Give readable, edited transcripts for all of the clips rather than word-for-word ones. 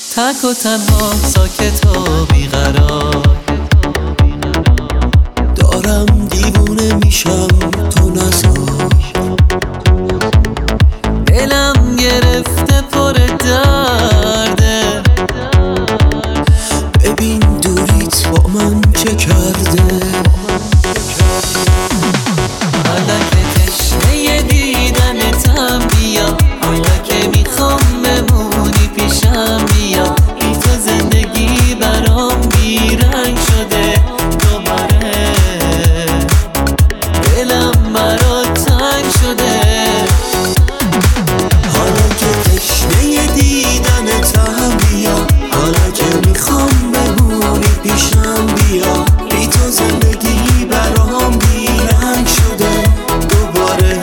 تک و تنها ساکت و بیقرار دارم دیوونه میشم تو نزار. دلم گرفته پر درده، ببین دوریت با من چه کرده. حالا که تشنه دیدنتم بیا، حالا که میخوام بمونی پیشم بیا. بی تو زندگی برام بیرنگ شده دوباره، دلم برات تنگ شده. حالا که تشنه دیدنتم بیا، حالا که میخوام بمونی پیشم بیا. بی تو زندگی برام بیرنگ شده دوباره،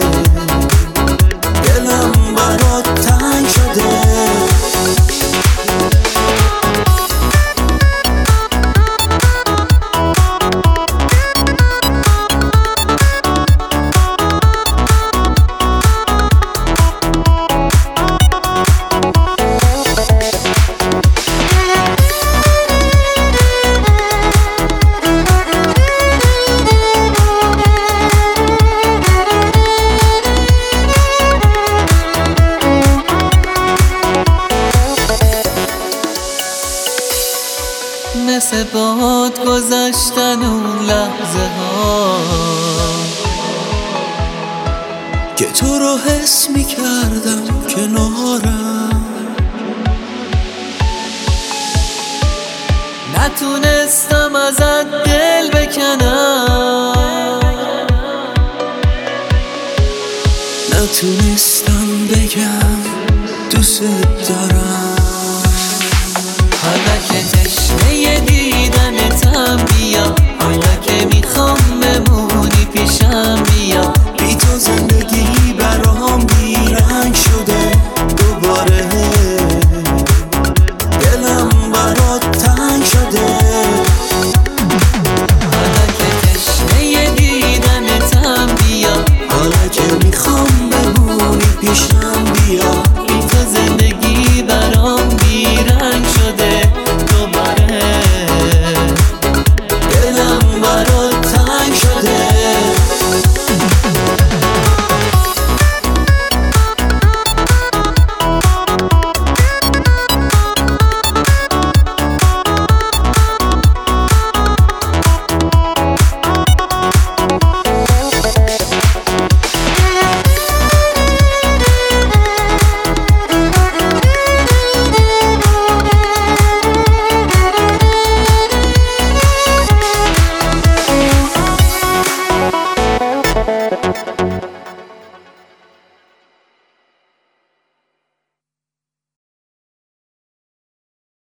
دلم برات تنگ شده. مثل باد گذشتن اون لحظه ها که تو رو حس میکردم کنارم. نتونستم ازت دل بکنم، نتونستم بگم دوست دارم.